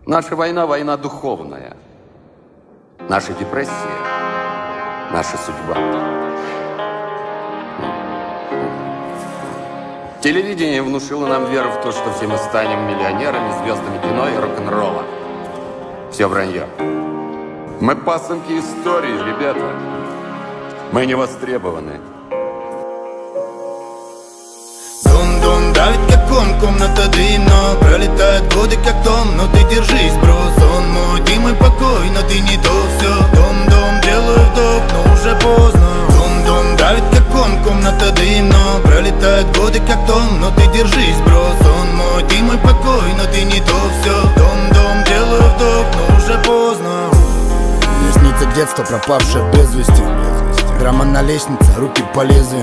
Наша война – война духовная. Наша депрессия – наша судьба. Телевидение внушило нам веру в то, что все мы станем миллионерами, звездами кино и рок-н-ролла. Все вранье. Мы пасынки истории, ребята. Мы не востребованы. Дом давит как он, комната дым, но пролетают годы как том. Но ты держись, бро, сон мой, ты мой покой, но ты не то все. Дом, делаю вдох, но уже поздно. Дом давит как он, комната дым, но пролетают годы как том. Но ты держись, бро, сон мой, ты мой покой, но ты не то все. Дом, делаю вдох, но уже поздно. Мне снится детство, пропавшее без вести. Драма на лестнице, руки по лезвию.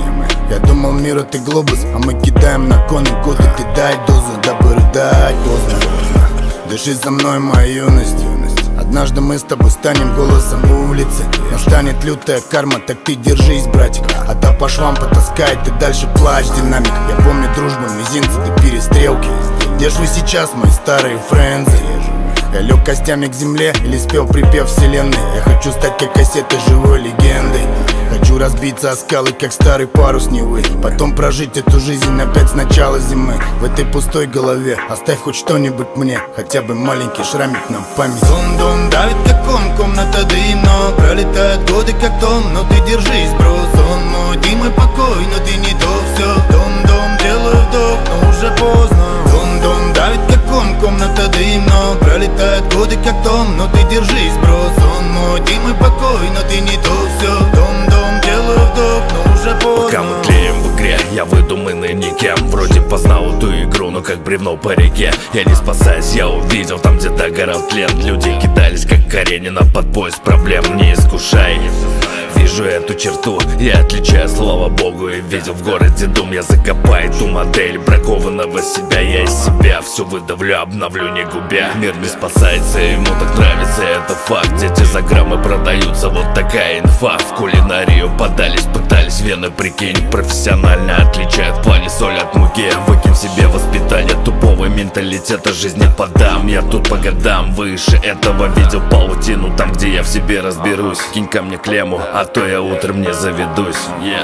Я думал, мир это глобус, а мы кидаем на коны годы. Ты дай дозу, дабы рыдать поздно. Дыши за мной, моя юность. Однажды мы с тобой станем голосом улицы. Настанет лютая карма, так ты держись, братик. А та по швам потаскает, ты дальше плачь, динамик. Я помню дружбу, мизинцы и перестрелки. Где ж вы сейчас, мои старые френдзы? Я лег костями к земле или спел припев вселенной. Я хочу стать как кассета живой легендой. Хочу разбиться о скалы, как старый парус Невы. Потом прожить эту жизнь опять с начала зимы. В этой пустой голове оставь хоть что-нибудь мне. Хотя бы маленький шрамик на память. Дом давит как он, комната дым, но пролетают годы как том. Но ты держись, бро, сон мой, ты мой покой, но ты не то все. Дом, делаю вдох, но уже поздно. Дом давит как он, комната дым, но пролетают годы как том. Но ты держись, бро, сон мой, ты мой покой, но ты не то все. Дом, делаю вдох, но уже поздно. Пока мы тлеем в игре, я выдуманный никем. Вроде познал эту игру, но как бревно по реке. Я не спасаюсь, я увидел там, где догорал тлен. Люди кидались, как Каренина, под пояс проблем. Не искушай, вижу эту черту, я отличаю, слава богу. И видел в городе дом, я закопаю ту модель бракованного себя. Я из себя все выдавлю, обновлю, не губя. Мир не спасается, ему так нравится, это факт. Дети за граммы продаются, вот такая инфа. В кулинарию подались, пытались вены, прикинь. Профессионально отличают в плане соль от муки. Выкинь себе воспитание тупого менталитета, жизни подам. Я тут по годам выше этого, видел паутину там, где я в себе разберусь. Кинь ко мне клемму, а то я утром не заведусь.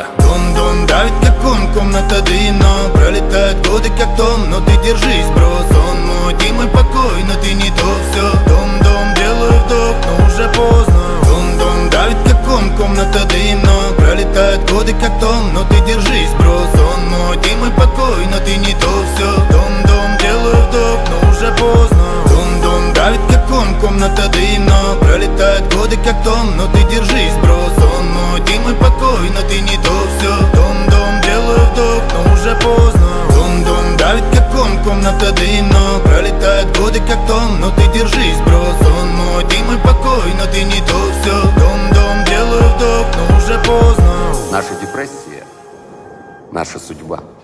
Дом давит как он, комната дым, но пролетают годы как том. Но ты держись, бро, сон мой, ты мой покой, но ты не то все. Дом, делаю вдох, но уже поздно. Дом давит как он, комната дым, но пролетают годы как том. Но ты держись, бро, сон мой, ты мой покой, но ты не то все. Дом, делаю вдох, но уже поздно. Дом давит как он, комната дым, но пролетают годы как том. Но ты держись, бро, сон мой, ты мой покой, но ты не то все. Дом, делаю вдох, но уже поздно. Дом давит как он, комната дым, но пролетают годы как том. Но ты держись, бро, сон мой, ты мой покой, но ты не то все. Дом, делаю вдох, но уже поздно. Наша депрессия – наша судьба.